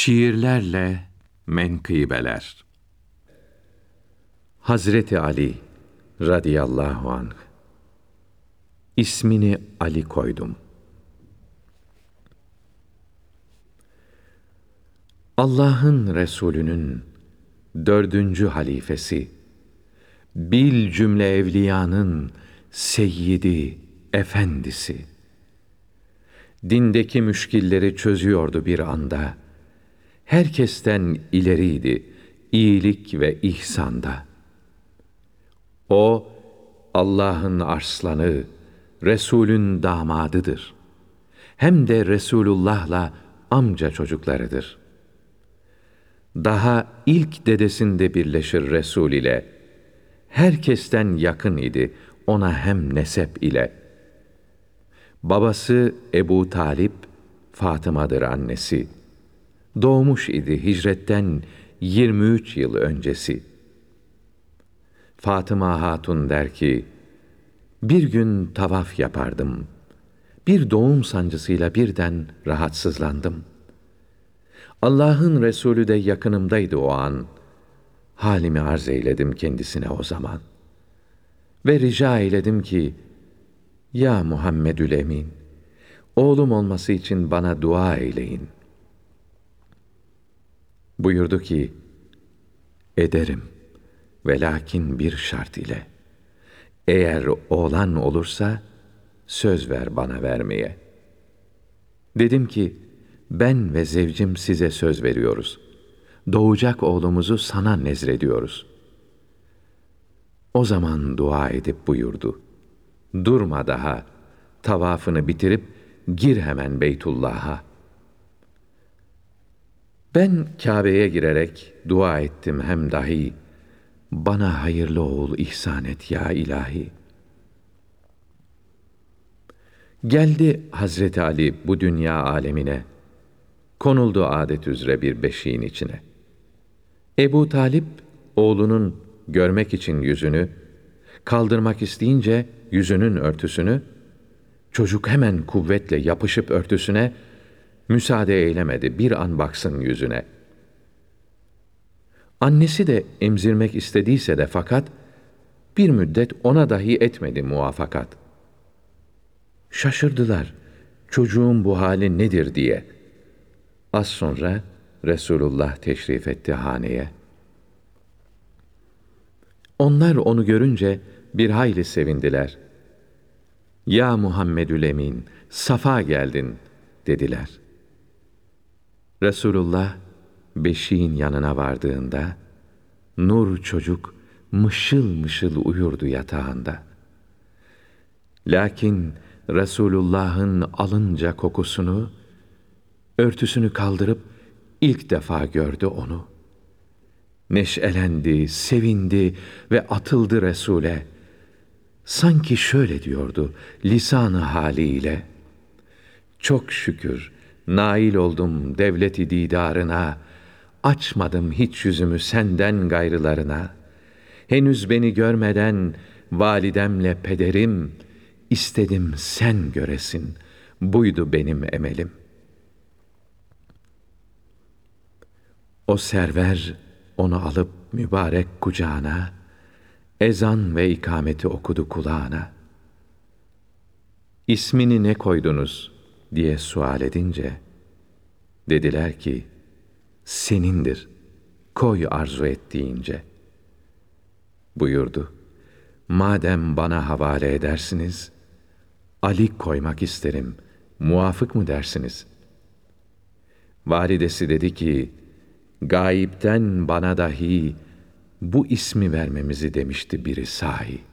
Şiirlerle menkıbeler. Hazreti Ali radıyallahu anh. İsmini Ali koydum. Allah'ın Resulü'nün 4. halifesi, bil cümle evliyanın seyyidi, efendisi, dindeki müşkilleri çözüyordu bir anda. Herkesten ileriydi iyilik ve ihsanda. O, Allah'ın arslanı, Resulün damadıdır. Hem de Resulullah'la amca çocuklarıdır. Daha ilk dedesinde birleşir Resul ile. Herkesten yakın idi ona hem nesep ile. Babası Ebu Talip, Fatıma'dır annesi. Doğmuş idi hicretten 23 yıl öncesi. Fatıma Hatun der ki, bir gün tavaf yapardım. Bir doğum sancısıyla birden rahatsızlandım. Allah'ın Resulü de yakınımdaydı o an. Halimi arz eyledim kendisine o zaman. Ve rica eyledim ki, ya Muhammedül Emin, oğlum olması için bana dua eyleyin. Buyurdu ki, ederim ve lakin bir şart ile. Eğer oğlan olursa söz ver bana vermeye. Dedim ki, ben ve zevcim size söz veriyoruz. Doğacak oğlumuzu sana nezrediyoruz. O zaman dua edip buyurdu, durma daha, tavafını bitirip gir hemen Beytullah'a. Ben Kabe'ye girerek dua ettim hem dahi, bana hayırlı oğul ihsan et ya ilahi. Geldi Hazreti Ali bu dünya alemine, konuldu adet üzere bir beşiğin içine. Ebu Talip oğlunun görmek için yüzünü, kaldırmak isteyince yüzünün örtüsünü, çocuk hemen kuvvetle yapışıp örtüsüne, müsaade eylemedi bir an baksın yüzüne. Annesi de emzirmek istediyse de fakat, bir müddet ona dahi etmedi muvafakat. Şaşırdılar, çocuğun bu hali nedir diye. Az sonra Resulullah teşrif etti haneye. Onlar onu görünce bir hayli sevindiler. Ya Muhammedül Emin, safa geldin dediler. Resulullah beşiğin yanına vardığında, nur çocuk mışıl mışıl uyurdu yatağında. Lakin Resulullah'ın alınca kokusunu, örtüsünü kaldırıp ilk defa gördü onu. Neşelendi, sevindi ve atıldı Resul'e. Sanki şöyle diyordu lisan-ı haliyle: çok şükür nail oldum devlet-i didarına, açmadım hiç yüzümü senden gayrılarına. Henüz beni görmeden validemle pederim, istedim sen göresin, buydu benim emelim. O server onu alıp mübarek kucağına, ezan ve ikameti okudu kulağına. İsmini ne koydunuz diye sual edince, dediler ki, senindir, koy arzu ettiğince. Buyurdu, madem bana havale edersiniz, Ali koymak isterim, muvafık mı dersiniz? Validesi dedi ki, gayipten bana dahi bu ismi vermemizi demişti biri sahi.